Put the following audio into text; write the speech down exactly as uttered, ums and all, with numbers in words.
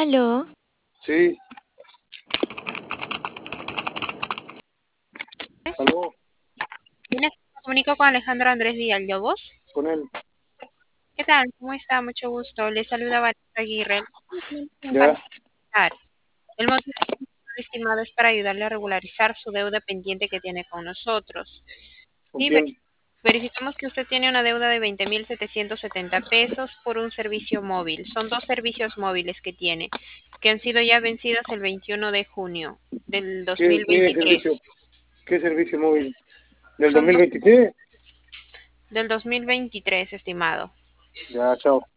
Aló, Sí, aló, Buenas, me comunico con Alejandro Andrés Villalobos. con él. ¿Qué tal? ¿Cómo está? Mucho gusto. Le saluda Vanessa Aguirre. Ya, El motivo estimado es para ayudarle a regularizar su deuda pendiente que tiene con nosotros. ¿con Sí, ver- quién? verificamos que usted tiene una deuda de veinte mil setecientos setenta pesos por un servicio móvil. Son dos servicios móviles que tiene, que han sido ya vencidos el veintiuno de junio del ¿Qué, qué dos mil veintitrés. servicio, qué servicio móvil? ¿Del Son dos dos mil veintitrés? del dos mil veintitrés, estimado. Ya, chao.